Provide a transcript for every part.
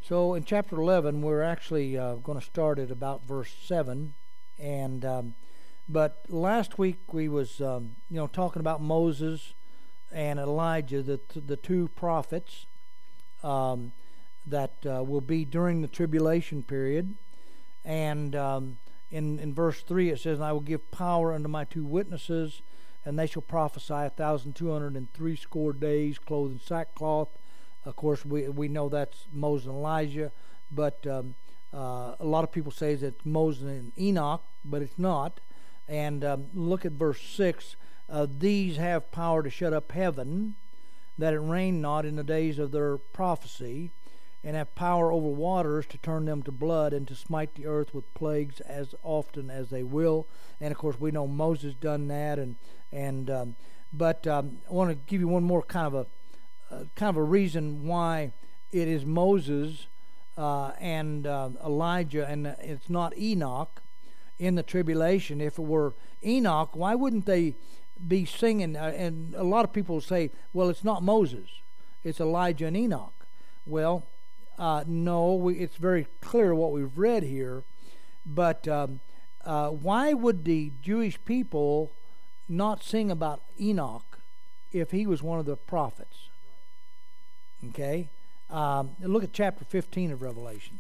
So in chapter 11, we're actually going to start at about verse 7, and but last week we was talking about Moses and Elijah, the two prophets that will be during the tribulation period, and in verse 3 it says, "And I will give power unto my two witnesses, and they shall prophesy 1,260 days, clothed in sackcloth." Of course, we know that's Moses and Elijah, but a lot of people say that Moses and Enoch, but it's not. And look at verse 6. "These have power to shut up heaven, that it rain not in the days of their prophecy, and have power over waters to turn them to blood, and to smite the earth with plagues as often as they will." And of course, we know Moses done that. But I want to give you one more kind of a reason why it is Moses and Elijah, and it's not Enoch in the tribulation. If it were Enoch, why wouldn't they be singing? And a lot of people say, well, it's not Moses, it's Elijah and Enoch. Well, no, it's very clear what we've read here. But why would the Jewish people not sing about Enoch if he was one of the prophets? Okay, look at chapter 15 of Revelation.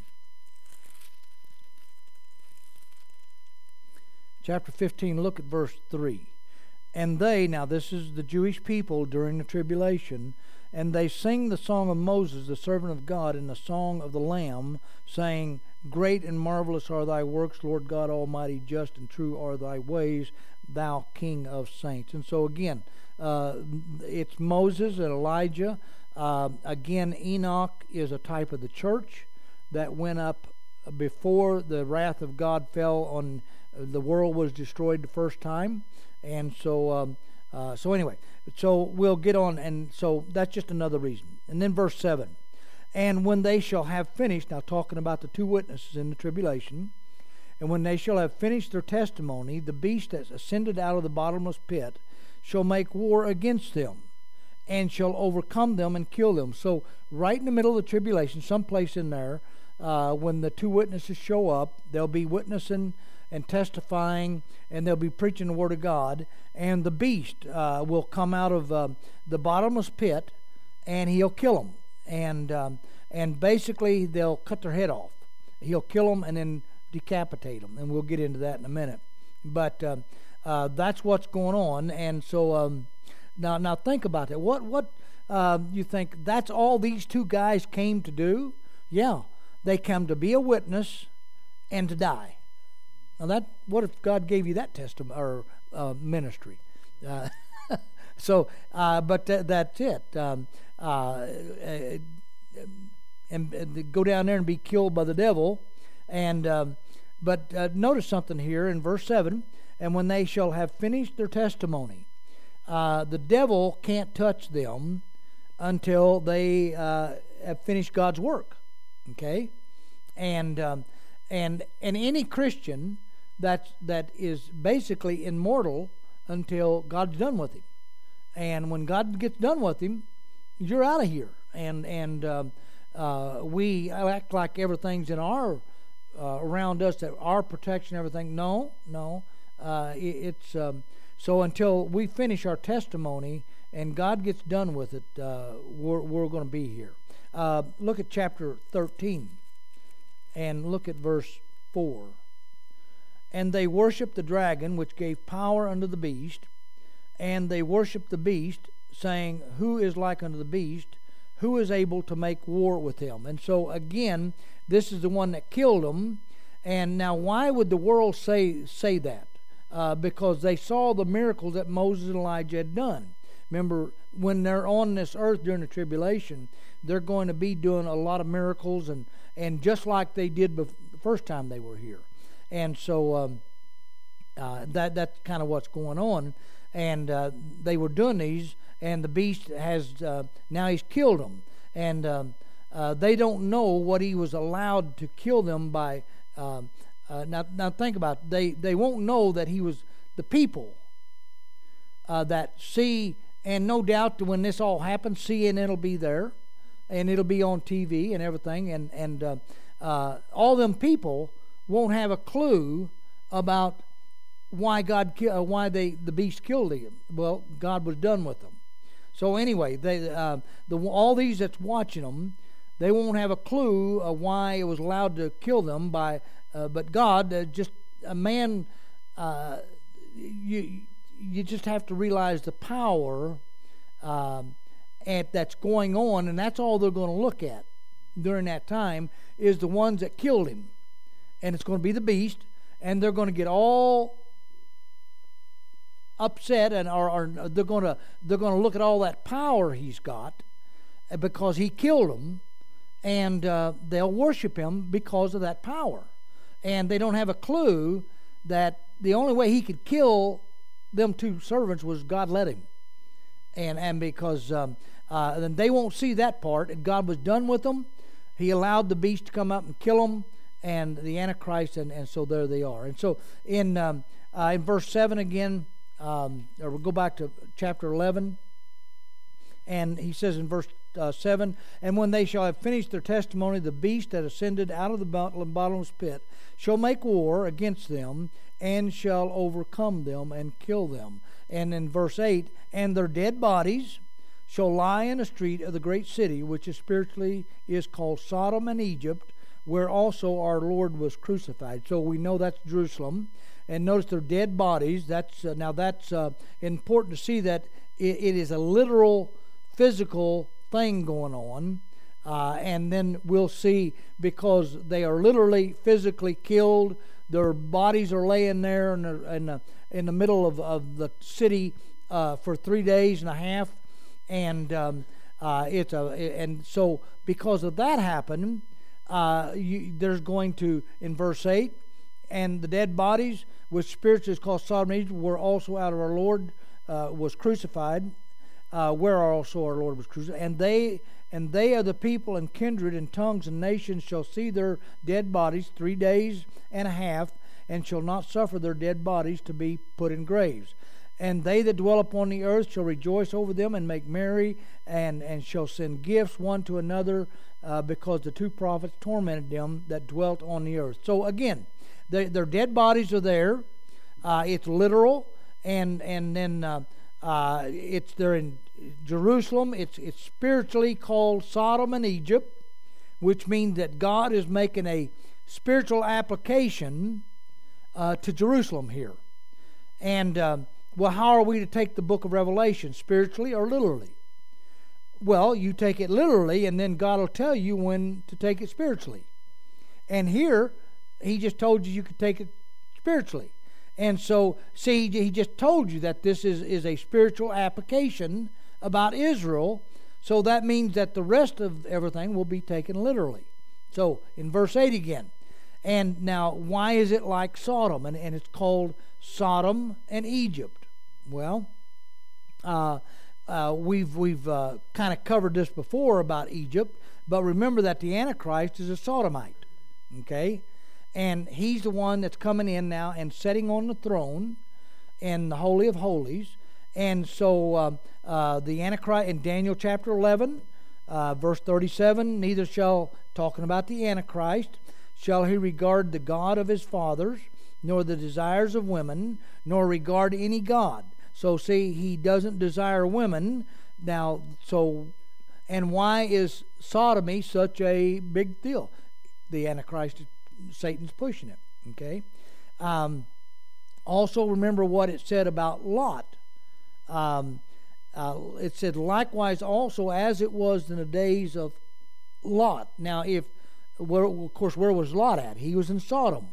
Chapter 15, look at verse 3. "And they," now this is the Jewish people during the tribulation, "and they sing the song of Moses, the servant of God, and the song of the Lamb, saying, Great and marvelous are thy works, Lord God Almighty, just and true are thy ways, thou King of saints." And so again, it's Moses and Elijah. Again, Enoch is a type of the church that went up before the wrath of God fell on the world, was destroyed the first time. And so anyway, so we'll get on, and so that's just another reason. And then verse 7, "And when they shall have finished," now talking about the two witnesses in the tribulation, "and when they shall have finished their testimony, the beast that ascended out of the bottomless pit shall make war against them, and shall overcome them and kill them." So right in the middle of the tribulation, someplace in there, when the two witnesses show up, they'll be witnessing and testifying, and they'll be preaching the Word of God, and the beast will come out of the bottomless pit, and he'll kill them, and basically they'll cut their head off. He'll kill them and then decapitate them, and we'll get into that in a minute. But that's what's going on, and so now think about that. What you think that's all these two guys came to do? Yeah, they come to be a witness and to die. Now what if God gave you that testimony or ministry? So, but that's it. And go down there and be killed by the devil. And but notice something here in verse 7. "And when they shall have finished their testimony," the devil can't touch them until they have finished God's work. Okay, and any Christian that is basically immortal until God's done with him, and when God gets done with him, you're out of here. And we act like everything's in our around us, that our protection, everything. No. It's so until we finish our testimony and God gets done with it, we're going to be here. Look at chapter 13 and look at verse 4. "And they worshiped the dragon, which gave power unto the beast, and they worshiped the beast, saying, Who is like unto the beast? Who is able to make war with him?" And so again, this is the one that killed him. And now, why would the world say that? Because they saw the miracles that Moses and Elijah had done. Remember, when they're on this earth during the tribulation, they're going to be doing a lot of miracles, and just like they did the first time they were here. And so that's kind of what's going on. And they were doing these, and the beast has now he's killed them. And they don't know what he was allowed to kill them by. Now think about it. They won't know that he was the people that see, and no doubt when this all happens, CNN will be there. and it'll be on TV and everything, and all them people won't have a clue about why the beast killed him. Well, God was done with them. So anyway, all these that's watching them, they won't have a clue of why it was allowed to kill them by, but God, just a man. You just have to realize the power that's going on, and that's all they're going to look at during that time is the ones that killed him, and it's going to be the beast, and they're going to get all upset, and or they're going to look at all that power he's got because he killed them, and they'll worship him because of that power, and they don't have a clue that the only way he could kill them two servants was God let him, and because then they won't see that part, and God was done with them. He allowed the beast to come up and kill them, and the Antichrist, and so there they are. And so in verse 7 again, or we'll go back to chapter 11, and he says in verse 7, and when they shall have finished their testimony, the beast that ascended out of the bottomless pit shall make war against them, and shall overcome them and kill them. And in verse 8, and their dead bodies shall lie in the street of the great city, which is spiritually is called Sodom and Egypt, where also our Lord was crucified. So we know that's Jerusalem. And notice their dead bodies. That's important to see that it is a literal, physical thing going on. And then we'll see, because they are literally physically killed, their bodies are laying there in the middle of the city for 3 days and a half, and so because of that happening, there's going to, in verse 8, and the dead bodies, which spiritually is called Sodom and Egypt, were also out of our Lord was crucified, where also our Lord was crucified, and they are the people and kindred and tongues and nations shall see their dead bodies 3 days and a half, and shall not suffer their dead bodies to be put in graves. And they that dwell upon the earth shall rejoice over them and make merry, and shall send gifts one to another, because the two prophets tormented them that dwelt on the earth. So again, their dead bodies are there. It's literal, and then they're in Jerusalem. It's spiritually called Sodom and Egypt, which means that God is making a spiritual application to Jerusalem here. And well, how are we to take the book of Revelation, spiritually or literally? Well, you take it literally, and then God will tell you when to take it spiritually. And here, he just told you could take it spiritually. And so, see, he just told you that this is a spiritual application about Israel, so that means that the rest of everything will be taken literally. So, in verse 8 again, and now, why is it like Sodom? And it's called Sodom and Egypt. Well, we've kind of covered this before about Egypt, but remember that the Antichrist is a Sodomite, okay? And he's the one that's coming in now and sitting on the throne in the Holy of Holies. And so the Antichrist, in Daniel chapter 11, verse 37, neither shall, talking about the Antichrist, shall he regard the God of his fathers, nor the desires of women, nor regard any God. So see, he doesn't desire women. Now, so, and why is sodomy such a big deal? The Antichrist, Satan's pushing it, okay? Also, remember what it said about Lot. It said, likewise also as it was in the days of Lot. Now, of course, where was Lot at? He was in Sodom.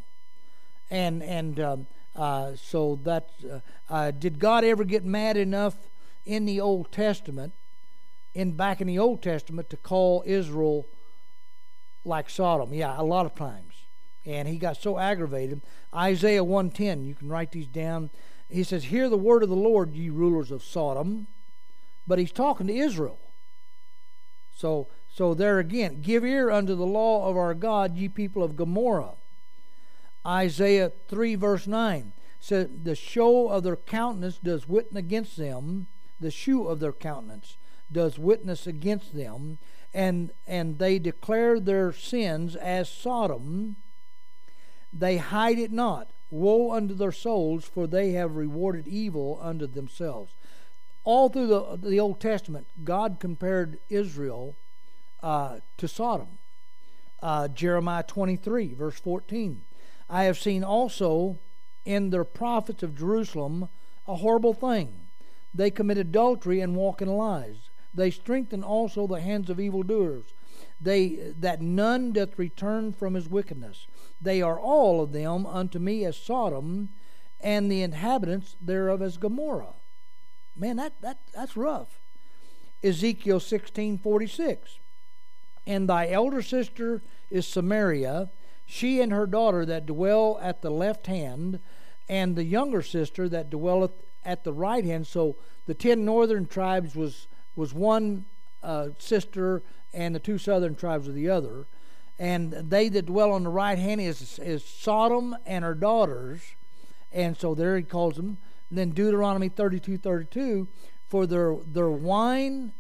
So that did God ever get mad enough in the Old Testament, back in the Old Testament, to call Israel like Sodom? Yeah, a lot of times. And he got so aggravated. Isaiah 1:10, you can write these down. He says, hear the word of the Lord, ye rulers of Sodom. But he's talking to Israel. So there again, give ear unto the law of our God, ye people of Gomorrah. Isaiah 3 verse 9 says, the show of their countenance does witness against them. The shew of their countenance does witness against them. and they declare their sins as Sodom. They hide it not. Woe unto their souls, for they have rewarded evil unto themselves. All through the Old Testament, God compared Israel to Sodom. Jeremiah 23, verse 14. I have seen also in their prophets of Jerusalem a horrible thing. They commit adultery and walk in lies. They strengthen also the hands of evildoers, that none doth return from his wickedness. They are all of them unto me as Sodom, and the inhabitants thereof as Gomorrah. Man, that's rough. Ezekiel 16:46. And thy elder sister is Samaria, she and her daughter that dwell at the left hand, and the younger sister that dwelleth at the right hand. So the 10 northern tribes was one sister, and the 2 southern tribes were the other. And they that dwell on the right hand is Sodom and her daughters. And so there he calls them. And then Deuteronomy 32:32, for their vine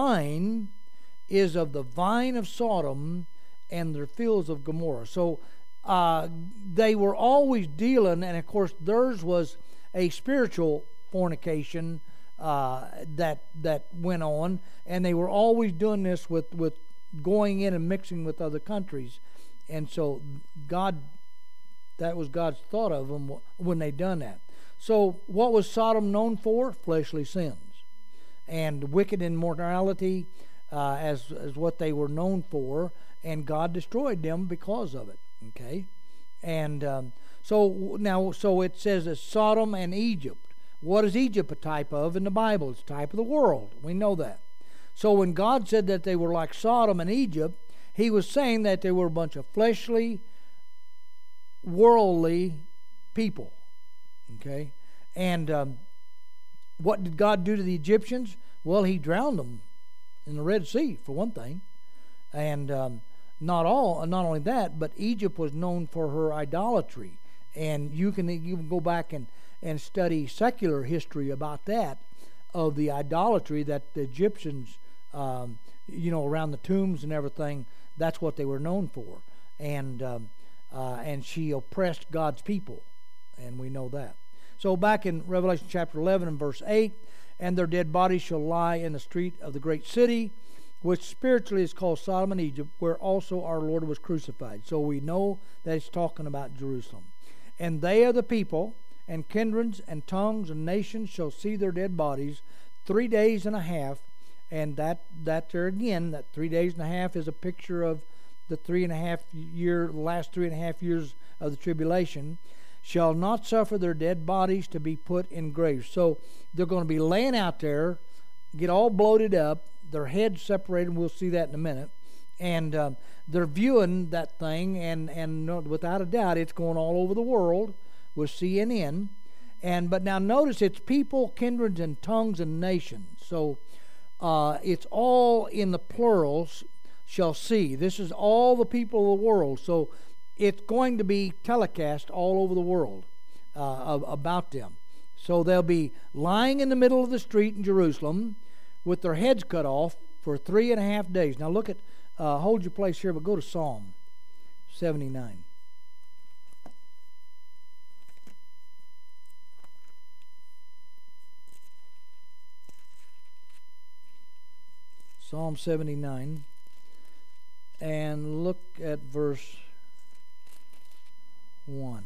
is of the vine of Sodom, and their fields of Gomorrah. So they were always dealing, and of course theirs was a spiritual fornication that went on, and they were always doing this with going in and mixing with other countries. And so that was God's thought of them when they done that. So what was Sodom known for? Fleshly sins and wicked immorality, as what they were known for, and God destroyed them because of it. Okay, and so it says that Sodom and Egypt. What is Egypt a type of in the Bible? It's a type of the world. We know that. So when God said that they were like Sodom and Egypt, he was saying that they were a bunch of fleshly, worldly people. Okay? And what did God do to the Egyptians? Well, he drowned them in the Red Sea, for one thing. And not only that, but Egypt was known for her idolatry. And you can go back and study secular history about that, of the idolatry that the Egyptians, around the tombs and everything, that's what they were known for. And she oppressed God's people, and we know that. So back in Revelation chapter 11 and verse 8, and their dead bodies shall lie in the street of the great city, which spiritually is called Sodom and Egypt, where also our Lord was crucified. So we know that it's talking about Jerusalem. And they are the people, and kindreds, and tongues, and nations shall see their dead bodies 3 days and a half. And that there again, that 3 days and a half is a picture of the last 3.5 years of the tribulation, shall not suffer their dead bodies to be put in graves. So they're going to be laying out there, get all bloated up, their heads separated, and we'll see that in a minute. And they're viewing that thing, and without a doubt, it's going all over the world with CNN. But now notice it's people, kindreds, and tongues, and nations. So it's all in the plurals, shall see. This is all the people of the world. So it's going to be telecast all over the world about them. So they'll be lying in the middle of the street in Jerusalem with their heads cut off for 3.5 days. Now look at, hold your place here, but go to Psalm 79. Psalm 79, and look at verse 1.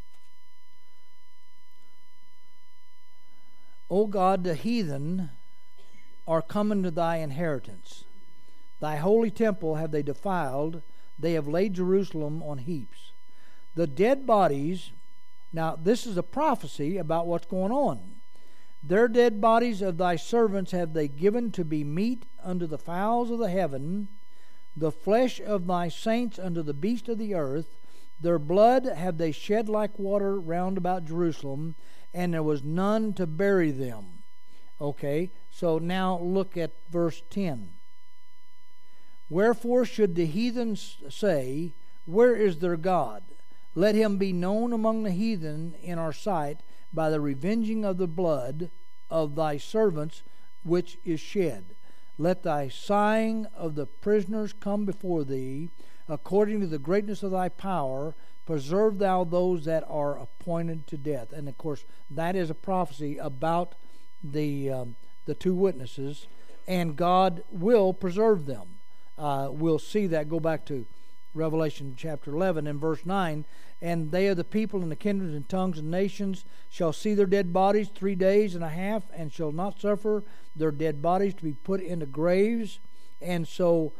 O God, the heathen are come into thy inheritance. Thy holy temple have they defiled. They have laid Jerusalem on heaps. The dead bodies, now this is a prophecy about what's going on. Their dead bodies of thy servants have they given to be meat unto the fowls of the heaven, the flesh of thy saints unto the beasts of the earth. Their blood have they shed like water round about Jerusalem, and there was none to bury them. Okay, so now look at verse 10. Wherefore should the heathens say, where is their God? Let him be known among the heathen in our sight by the revenging of the blood of thy servants which is shed. let thy sighing of the prisoners come before thee, according to the greatness of thy power, preserve thou those that are appointed to death. And of course, that is a prophecy about the two witnesses, and God will preserve them. We'll see that. Go back to Revelation chapter 11 and verse 9. And they of the people and the kindreds and tongues and nations shall see their dead bodies 3 days and a half, and shall not suffer their dead bodies to be put into graves. And so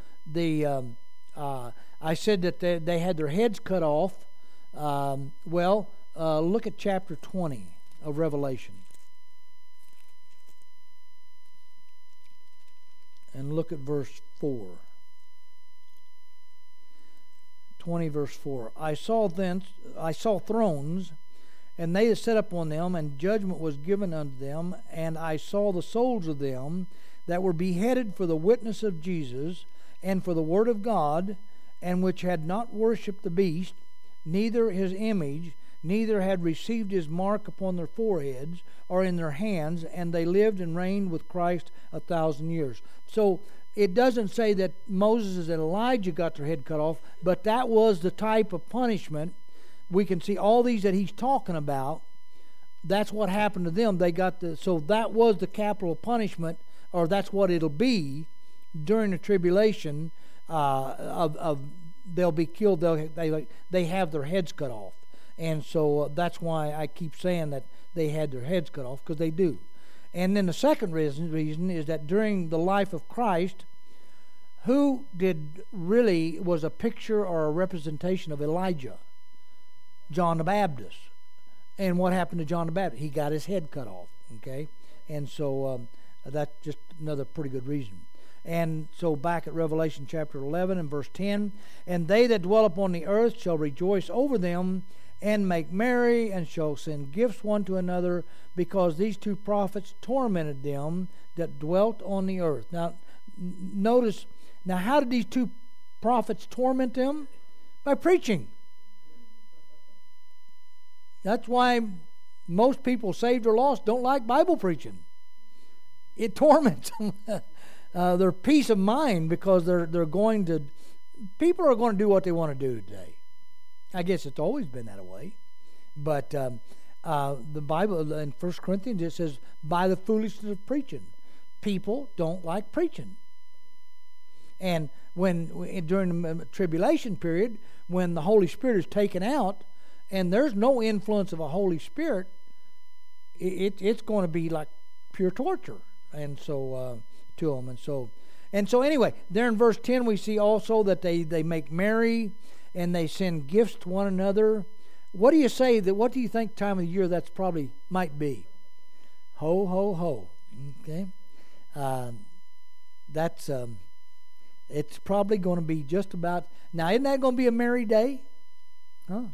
I said that they had their heads cut off. Look at chapter 20 of Revelation. And look at verse 4. 20 verse 4. I saw thrones, and they that sat upon them, and judgment was given unto them. And I saw the souls of them that were beheaded for the witness of Jesus, and for the word of God, and which had not worshipped the beast, neither his image, neither had received his mark upon their foreheads or in their hands, and they lived and reigned with Christ 1,000 years. So it doesn't say that Moses and Elijah got their head cut off, but that was the type of punishment. We can see all these that he's talking about. That's what happened to them. So that was the capital punishment, or that's what it'll be during the tribulation. They'll be killed. They have their heads cut off, and so that's why I keep saying that they had their heads cut off, because they do. And then the second reason is that during the life of Christ, who was a picture or a representation of Elijah? John the Baptist. And what happened to John the Baptist? He got his head cut off. Okay, and so that's just another pretty good reason. And so back at Revelation chapter 11 and verse 10, and they that dwell upon the earth shall rejoice over them, and make merry, and shall send gifts one to another, because these two prophets tormented them that dwelt on the earth. Now, notice, how did these two prophets torment them? By preaching. That's why most people, saved or lost, don't like Bible preaching. It torments them. Their peace of mind, because people are going to do what they want to do today. I guess it's always been that way. But the Bible in 1 Corinthians, it says, by the foolishness of preaching. People don't like preaching. And during the tribulation period, when the Holy Spirit is taken out, and there's no influence of a Holy Spirit, it's going to be like pure torture. And so to them. And so anyway, there in verse 10 we see also that they make merry, and they send gifts to one another. What do you think time of the year that's probably might be? Ho, ho, ho. Okay? It's probably going to be just about... Now, isn't that going to be a merry day? Huh?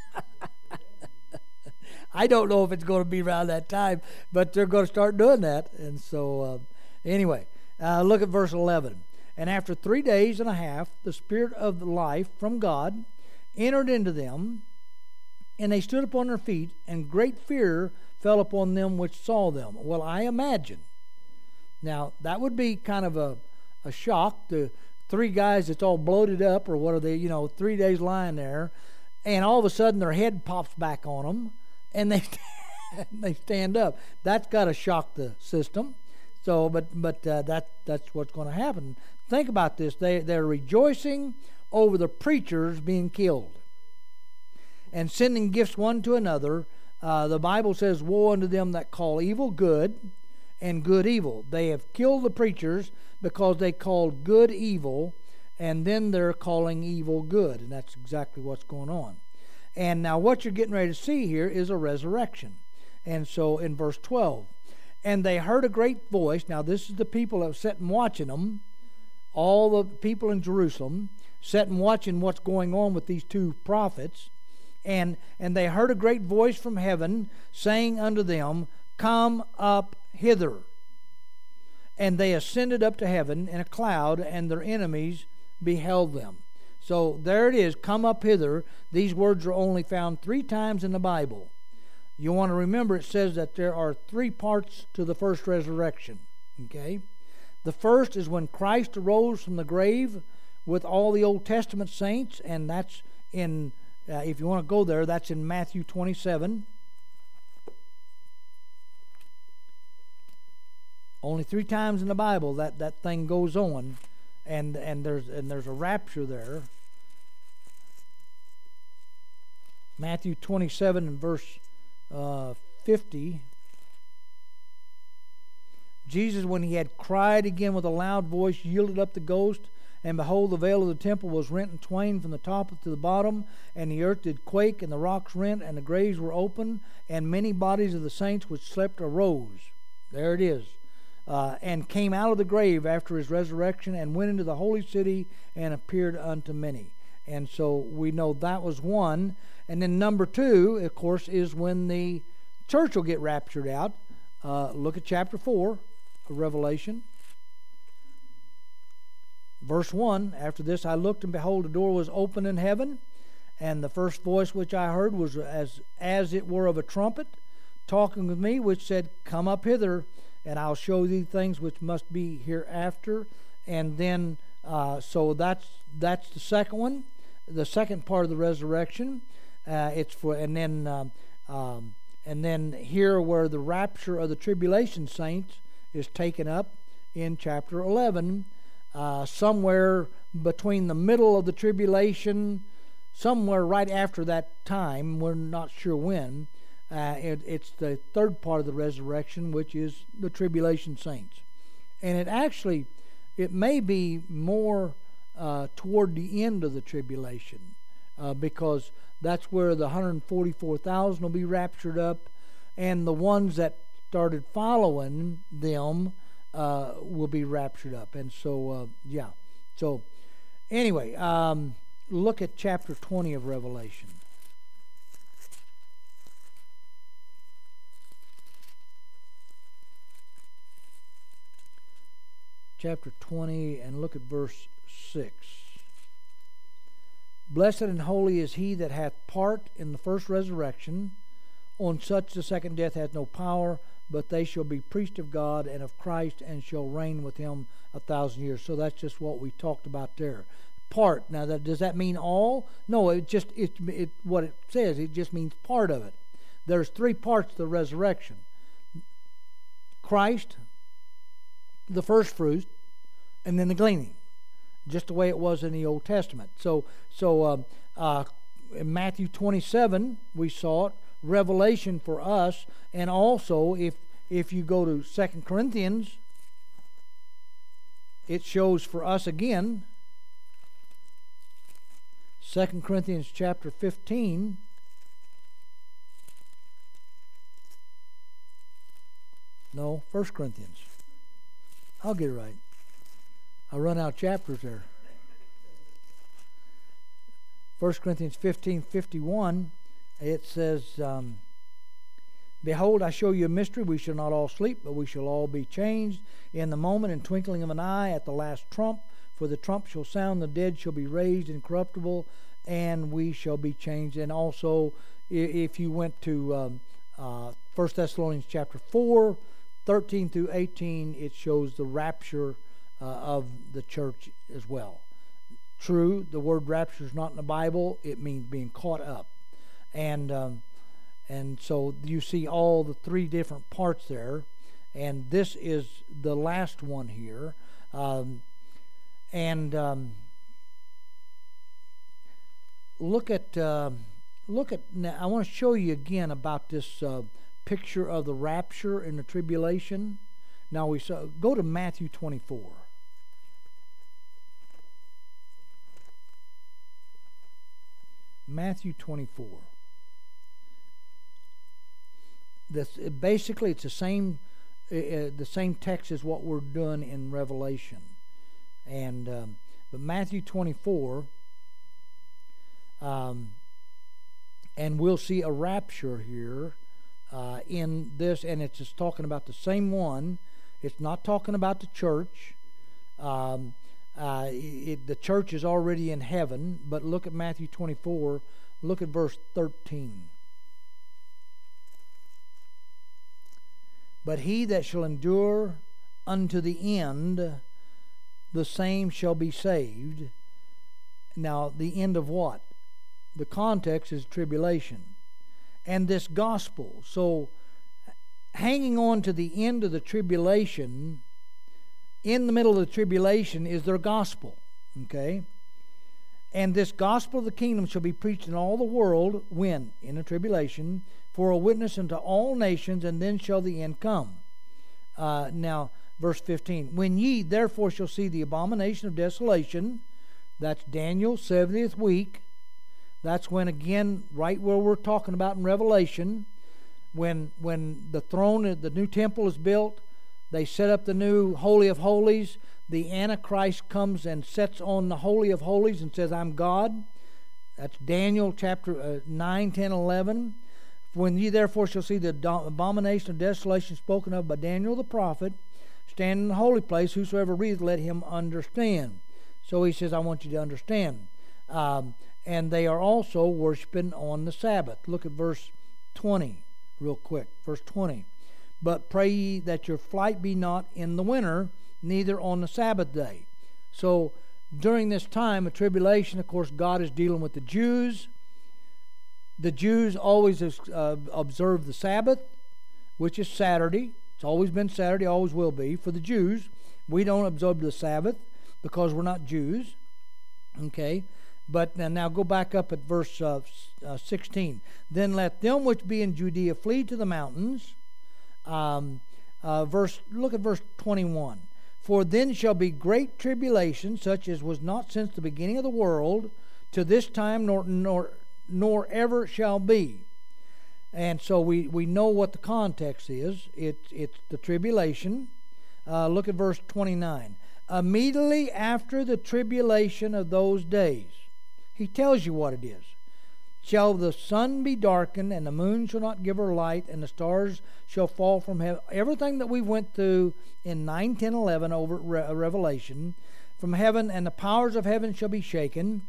I don't know if it's going to be around that time, but they're going to start doing that. And so, anyway, look at verse 11. And after 3 days and a half, the Spirit of the life from God entered into them, and they stood upon their feet, and great fear fell upon them which saw them. Well, I imagine. Now, that would be kind of a shock. The 3 guys that's all bloated up, or what are they, 3 days lying there, and all of a sudden their head pops back on them, and they stand up. That's got to shock the system. So, but that's what's going to happen. Think about this. They're rejoicing over the preachers being killed and sending gifts one to another. The Bible says, woe unto them that call evil good and good evil. They have killed the preachers because they called good evil, and then they're calling evil good. And that's exactly what's going on. And now what you're getting ready to see here is a resurrection. And so in verse 12, and they heard a great voice. Now this is the people that were sitting watching them, all the people in Jerusalem, sitting watching what's going on with these 2 prophets. And they heard a great voice from heaven, saying unto them, come up hither. And they ascended up to heaven in a cloud, and their enemies beheld them. So there it is, come up hither. These words are only found 3 times in the Bible. You want to remember, it says that there are 3 parts to the first resurrection. Okay? The first is when Christ arose from the grave with all the Old Testament saints, and that's in, if you want to go there, that's in Matthew 27. Only 3 times in the Bible that thing goes on, and there's a rapture there. Matthew 27 and verse 50. Jesus, when he had cried again with a loud voice, yielded up the ghost, and behold, the veil of the temple was rent in twain from the top to the bottom, and the earth did quake, and the rocks rent, and the graves were open, and many bodies of the saints which slept arose. There it is. And came out of the grave after his resurrection, and went into the holy city, and appeared unto many. And so we know that was one. And then number 2, of course, is when the church will get raptured out. Look at chapter 4 of Revelation. Verse 1, after this I looked, and behold, a door was open in heaven, and the first voice which I heard was as it were of a trumpet, talking with me, which said, Come up hither, and I'll show thee things which must be hereafter. And then, so that's the second one, the second part of the resurrection. It's for, and then here where the rapture of the tribulation saints is taken up in chapter 11, somewhere between the middle of the tribulation, somewhere right after that time, we're not sure when. It's the third part of the resurrection, which is the tribulation saints. And it may be more toward the end of the tribulation, because that's where the 144,000 will be raptured up, and the ones that started following them will be raptured up. And so, yeah. So, anyway, look at chapter 20 of Revelation. Chapter 20, and look at verse 6. Blessed and holy is he that hath part in the first resurrection. On such the second death hath no power, but they shall be priests of God and of Christ, and shall reign with him 1,000 years. So that's just what we talked about there. Part. Now, does that mean all? No, what it says, it just means part of it. There's 3 parts to the resurrection. Christ, the first fruit, and then the gleaning, just the way it was in the Old Testament. So in Matthew 27 we saw it, Revelation for us, and also if you go to 2 Corinthians, it shows for us again. 2 Corinthians chapter 15. No, 1 Corinthians. I'll get it right. I run out of chapters there. 1 Corinthians 15:51, it says, Behold, I show you a mystery. We shall not all sleep, but we shall all be changed in the moment, in twinkling of an eye, at the last trump. For the trump shall sound, the dead shall be raised incorruptible, and we shall be changed. And also, if you went to 1 Thessalonians chapter 4, 13 through 18, it shows the rapture of the church as well. True, the word rapture is not in the Bible. It means being caught up. And so you see all the 3 different parts there. And this is the last one here. Look at now, I want to show you again about this picture of the rapture and the tribulation. Now go to Matthew 24. Matthew 24. Basically, it's the same text as what we're doing in Revelation, but Matthew 24, and we'll see a rapture here in this, and it's just talking about the same one. It's not talking about the church. The church is already in heaven, but look at Matthew 24. Look at verse 13. But he that shall endure unto the end, the same shall be saved. Now, the end of what? The context is tribulation. And this gospel. So, hanging on to the end of the tribulation, in the middle of the tribulation, is their gospel. Okay? And this gospel of the kingdom shall be preached in all the world, when? In the tribulation, for a witness unto all nations, and then shall the end come. Now, verse 15. When ye therefore shall see the abomination of desolation, that's Daniel, 70th week. That's when, again, right where we're talking about in Revelation, when the throne, the new temple is built, they set up the new Holy of Holies. The Antichrist comes and sets on the Holy of Holies and says, I'm God. That's Daniel chapter 9, 10, 11. When ye therefore shall see the abomination of desolation spoken of by Daniel the prophet, stand in the holy place, whosoever readeth, let him understand. So he says, I want you to understand. And they are also worshiping on the Sabbath. Look at verse 20 real quick. Verse 20. But pray ye that your flight be not in the winter, neither on the Sabbath day. So during this time of tribulation, of course, God is dealing with the Jews. The Jews always observe the Sabbath, which is Saturday. It's always been Saturday, always will be. For the Jews, we don't observe the Sabbath because we're not Jews. Okay? But now go back up at verse 16. Then let them which be in Judea flee to the mountains. Look at verse 21. For then shall be great tribulation, such as was not since the beginning of the world to this time, nor ever shall be. And so we know what the context is. It's the tribulation. Look at verse 29. Immediately after the tribulation of those days, he tells you what it is. Shall the sun be darkened, and the moon shall not give her light, and the stars shall fall from heaven. Everything that we went through in 9, 10, 11 over Revelation, from heaven, and the powers of heaven shall be shaken.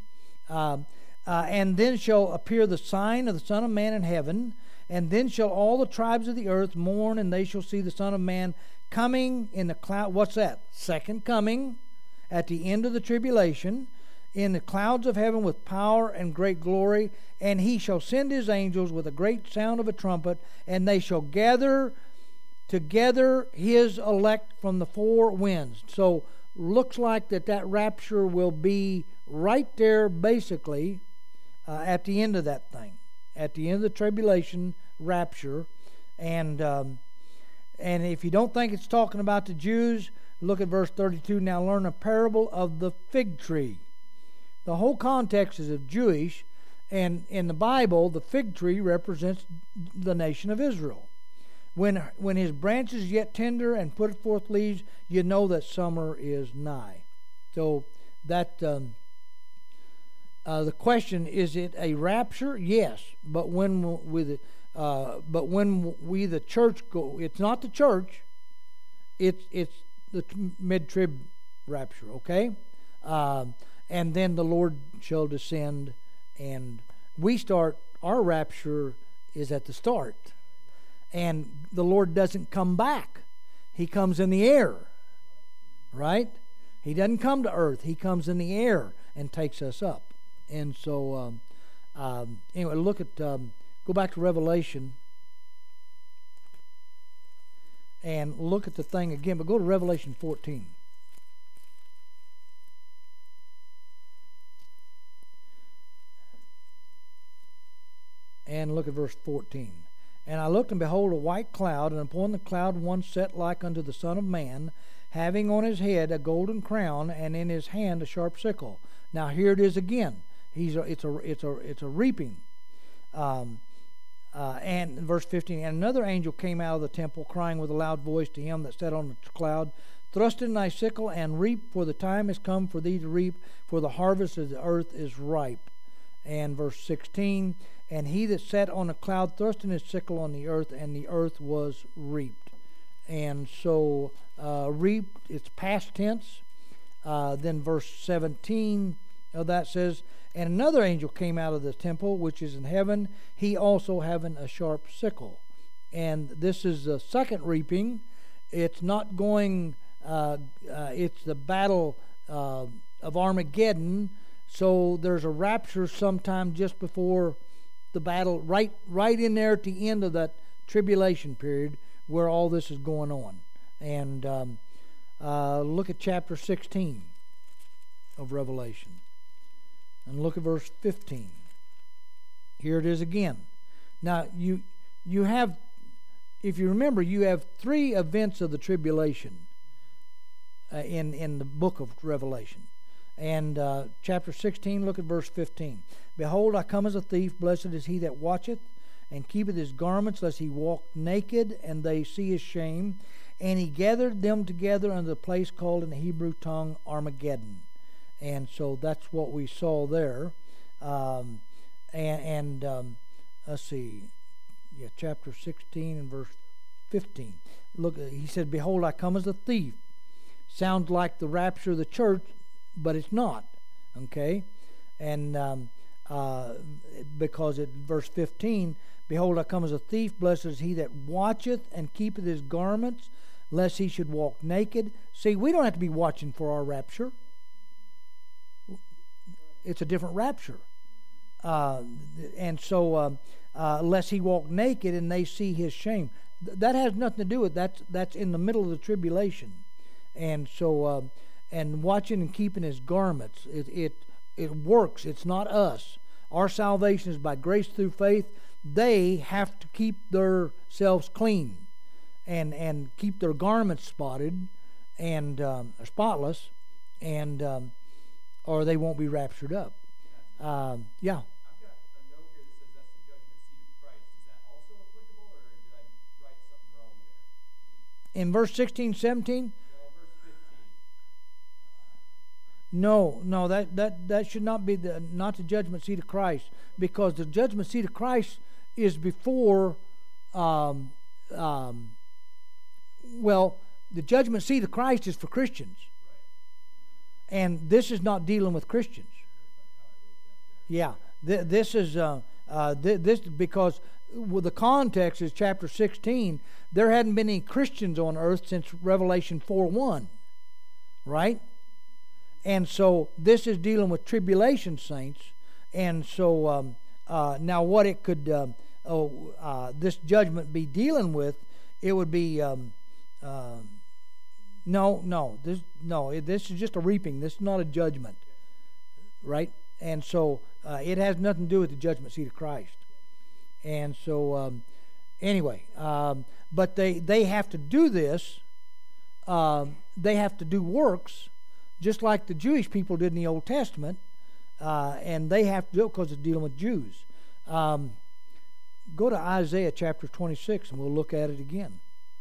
And then shall appear the sign of the Son of Man in heaven, and then shall all the tribes of the earth mourn, and they shall see the Son of Man coming in the cloud. What's that? Second coming at the end of the tribulation, in the clouds of heaven with power and great glory. And he shall send his angels with a great sound of a trumpet, and they shall gather together his elect from the four winds. So looks like that rapture will be right there basically at the end of that thing, at the end of the tribulation rapture. And if you don't think it's talking about the Jews, look at verse 32. Now learn a parable of the fig tree. The whole context is of Jewish, and in the Bible, the fig tree represents the nation of Israel. When his branch is yet tender and put forth leaves, you know that summer is nigh. So that the question, is it a rapture? Yes, but when we the church go, it's not the church. It's the mid-trib rapture. Okay. And then the Lord shall descend, and we start, our rapture is at the start. And the Lord doesn't come back. He comes in the air, right? He doesn't come to earth. He comes in the air and takes us up. And so, anyway, look at, go back to Revelation and look at the thing again, but go to Revelation 14. And look at verse 14. And I looked, and behold, a white cloud, and upon the cloud one sat like unto the Son of Man, having on his head a golden crown, and in his hand a sharp sickle. Now here it is again. It's a reaping. And verse 15. And another angel came out of the temple, crying with a loud voice to him that sat on the cloud, Thrust in thy sickle and reap, for the time is come for thee to reap, for the harvest of the earth is ripe. And verse 16. And he that sat on a cloud thrust in his sickle on the earth, and the earth was reaped. And so reaped, it's past tense. Then verse 17 of that says, And another angel came out of the temple which is in heaven, he also having a sharp sickle. And this is the second reaping. It's not going it's the battle of Armageddon. So there's a rapture sometime just before the battle, right in there at the end of that tribulation period where all this is going on. And look at chapter 16 of Revelation. And look at verse 15. Here it is again. Now, you have, if you remember, you have three events of the tribulation in the book of Revelation. And chapter 16, look at verse 15. Behold, I come as a thief. Blessed is he that watcheth, and keepeth his garments, lest he walk naked, and they see his shame. And he gathered them together unto the place called in the Hebrew tongue Armageddon. And so that's what we saw there. Let's see. Yeah, chapter 16 and verse 15. Look, he said, Behold, I come as a thief. Sounds like the rapture of the church, but it's not. Okay? And because at verse 15, Behold, I come as a thief. Blessed is he that watcheth and keepeth his garments, lest he should walk naked. See, we don't have to be watching for our rapture. It's a different rapture. And so, lest he walk naked and they see his shame. That has nothing to do with that's in the middle of the tribulation. And so, and watching and keeping his garments, it works. It's not us. Our salvation is by grace through faith. They have to keep themselves clean and keep their garments spotted and spotless, and or they won't be raptured up. Yeah. I've got a note here that says that's the judgment seat of Christ. Is that also applicable, or did I write something wrong there? In verse 16, 17? No, verse 15. No, that should not be not the judgment seat of Christ, because the judgment seat of Christ is before. Well, the judgment seat of Christ is for Christians, Right. and this is not dealing with Christians. Yeah, this is this because the context is chapter 16. There hadn't been any Christians on earth since Revelation 4:1, right? And so this is dealing with tribulation saints. And so now what it could this judgment be dealing with, it would be this is just a reaping. This is not a judgment, right? And so it has nothing to do with the judgment seat of Christ. And so anyway, but they have to do this. They have to do works, just like the Jewish people did in the Old Testament, and they have to do it because it's dealing with Jews. Go to Isaiah chapter 26, and we'll look at it again.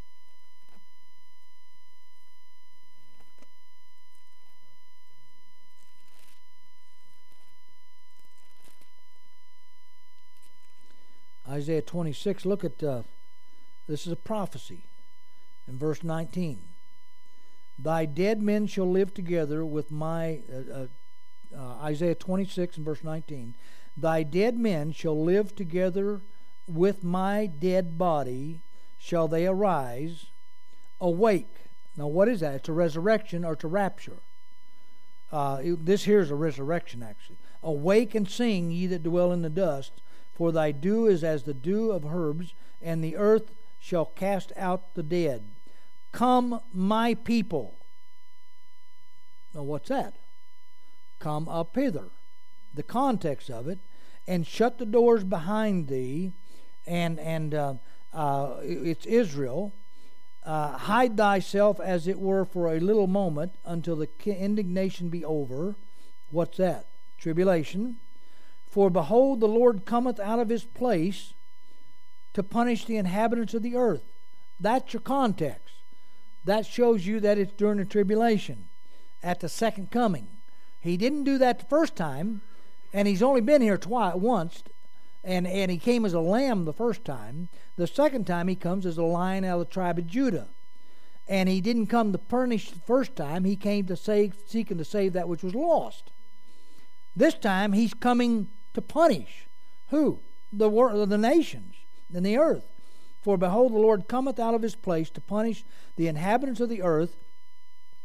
Isaiah 26, look at, this is a prophecy in verse 19. Thy dead men shall live together with my, Isaiah 26 and verse 19. Thy dead men shall live together with my dead body, shall they arise, awake. Now what is that? It's a resurrection or it's a rapture. This here is a resurrection actually. Awake and sing, ye that dwell in the dust, for thy dew is as the dew of herbs, and the earth shall cast out the dead. Come, my people. Now what's that? Come up hither. The context of it, and shut the doors behind thee, and it's Israel. Hide thyself as it were for a little moment until the indignation be over. What's that? Tribulation. For behold, the Lord cometh out of his place to punish the inhabitants of the earth. That's your context. That shows you that it's during the tribulation, at the second coming. He didn't do that the first time, and he's only been here once, and he came as a lamb the first time. The second time he comes as a lion out of the tribe of Judah. And he didn't come to punish the first time. He came to seeking to save that which was lost. This time he's coming to punish who? The nations and the earth. For behold, the Lord cometh out of his place to punish the inhabitants of the earth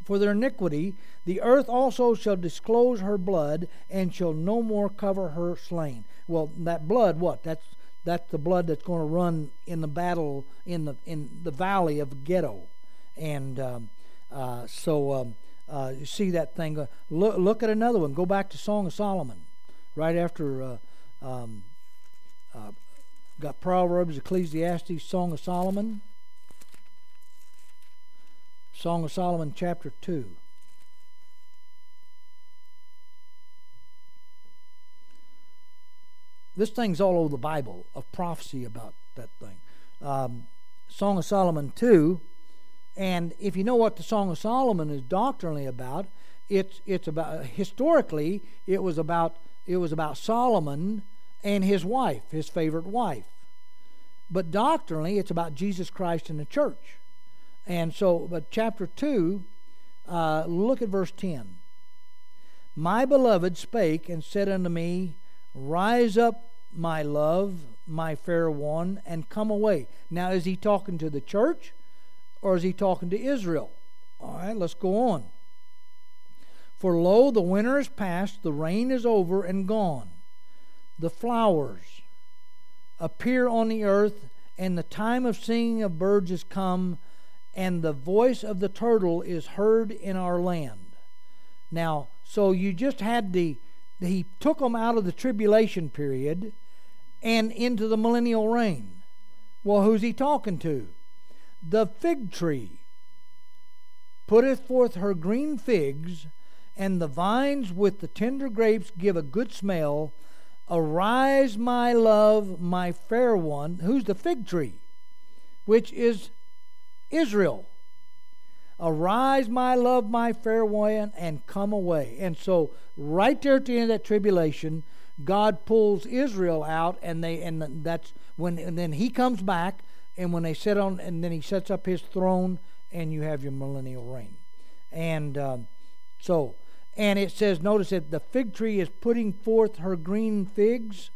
for their iniquity. The earth also shall disclose her blood, and shall no more cover her slain. Well, that blood, what? That's the blood that's going to run in the battle in the valley of Ghetto. And you see that thing. Look at another one. Go back to Song of Solomon. Right after got Proverbs, Ecclesiastes, Song of Solomon. Song of Solomon chapter 2. This thing's all over the Bible of prophecy about that thing. Song of Solomon 2. And if you know what the Song of Solomon is doctrinally about, it's about, historically it was about Solomon and his wife, his favorite wife. But doctrinally it's about Jesus Christ and the church. And so, but chapter 2, look at verse 10. My beloved spake and said unto me, Rise up, my love, my fair one, and come away. Now, is he talking to the church, or is he talking to Israel? All right, let's go on. For lo, the winter is past, the rain is over and gone. The flowers appear on the earth, and the time of singing of birds is come, and the voice of the turtle is heard in our land. Now, so you just had he took them out of the tribulation period and into the millennial reign. Well, who's he talking to? The fig tree putteth forth her green figs, and the vines with the tender grapes give a good smell. Arise, my love, my fair one. Who's the fig tree? Which is Israel. Arise, my love, my fair one, and come away. And so, right there at the end of that tribulation, God pulls Israel out, and that's when. And then He comes back, and when they sit on, and then He sets up His throne, and you have your millennial reign. And and it says, notice that the fig tree is putting forth her green figs.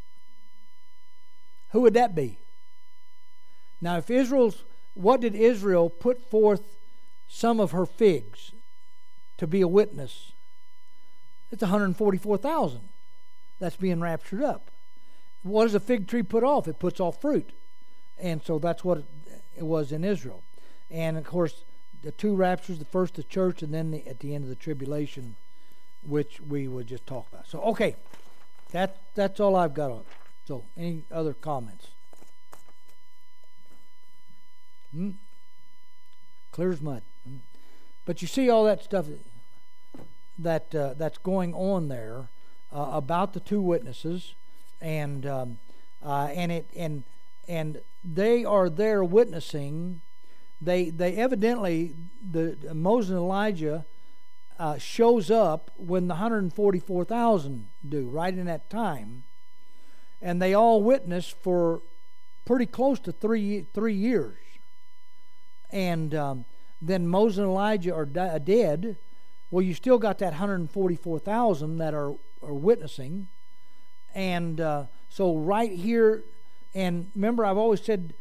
Who would that be? Now, what did Israel put forth some of her figs to be a witness? It's 144,000 that's being raptured up. What does a fig tree put off? It puts off fruit. And so that's what it was in Israel. And of course, the two raptures, the first the church, and then at the end of the tribulation, which we would just talk about. So, okay, that's all I've got on it. So, any other comments? Clear as mud. But you see all that stuff that's going on there about the two witnesses, and they are there witnessing. They evidently, Moses and Elijah shows up when the 144,000 do, right in that time, and they all witness for pretty close to 3 years. And then Moses and Elijah are dead. Well, you still got that 144,000 that are witnessing. And so right here, and remember I've always said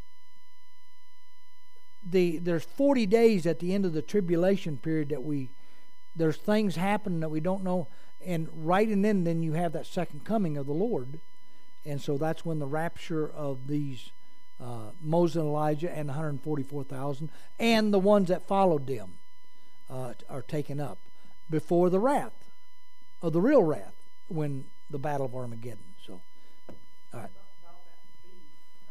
there's 40 days at the end of the tribulation period that there's things happening that we don't know. And right and then you have that second coming of the Lord. And so that's when the rapture of these Moses and Elijah and 144,000 and the ones that followed them are taken up before the wrath of the real wrath, when the battle of Armageddon. So, all right. About that thief,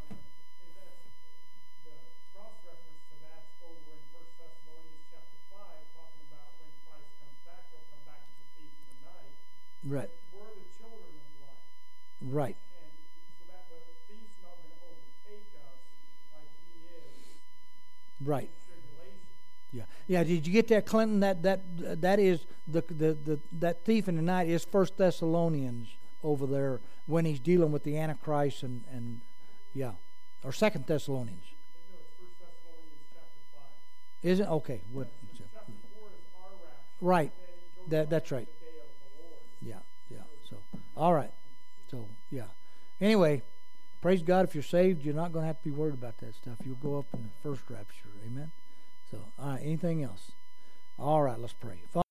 the cross-reference to that's over in 1 Thessalonians chapter 5, talking about when Christ comes back, he'll come back as a thief in the night. Right. We're the children of light. Right. And so that the thief's not going to overtake us like he is. Right. Tribulation. Yeah. Did you get that, Clinton? That is that thief in the night is 1 Thessalonians over there when he's dealing with the Antichrist and or 2 Thessalonians. No, it's 1 Thessalonians chapter 5. Is it okay? What? Chapter 4 is our rapture. Right. And then he goes That's on right. to the day of the Lord. Yeah. So all right. So yeah. Anyway, praise God. If you're saved, you're not going to have to be worried about that stuff. You'll go up in the first rapture. Amen. So, all right, anything else? All right, let's pray.